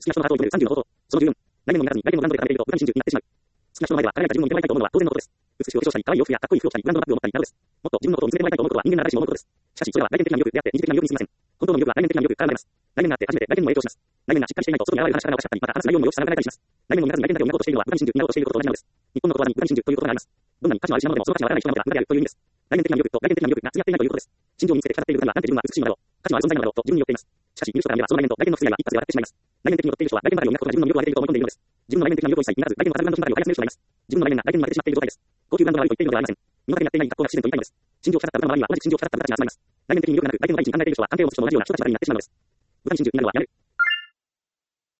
きな人のハートを射止める30の方法。その14。来年の2月に来年のブランドで食べていると無関心中になってしまう。好きな人の前では輝いた自分を見せたいと思うのは当然のことです。美しいお化粧したり、可愛い洋服やかっこいい服を着たり、ブランドのバッグを持ったりなどです。もっと自分のことを見せてもらいたいと思うことは人間なら誰しも思うことです。しかし、それは外見的な魅力であって、二次的な魅力にすぎません。本当の魅力は内面的な魅力から生まれます。内面があって初めて外見にも影響します。内面がしっかりしていないと外に現れる話し方がおかしかったり、また話す内容もよく伝わらなかったりします。内面を見らずに外見だけを見ようとしているのは無関心中になろうとしていることと同じなのです。日本のことわざに無関心中という言葉があります。どんなに価値のある品物でもその価値がわからない人なのが無駄であるという意味です。内面的な魅力と外見的な魅力が付き合っていないということです。真情を見せて語っている方には、なんて自分は美しいのだろう、価値のある存在なのだろうと自分に酔っています。しかし、見る人から見ればその内面と外見の不正が一発で分かってしまいます。内面的に酔っている人は外見ばかりを磨くことが自分の魅力を上げていると思い込んでいるのです。自分の内面的な魅力を一切見らず、外見のあるブランド品ばかりを開発する人がいます。自分の内面が外見に負けてしまっている状態です。高級ブランドが悪いと言っているのではありません。身の丈に合っていない格好が不自然と言いたいのです。真情を語ったブランドの周りには同じく真情を語った方たちが集まります。内面的に魅力がなく、外見の第一に考えている人は探偵をする人と同じような人たちばかりになってしまうのです。無関心中になるのはやめる。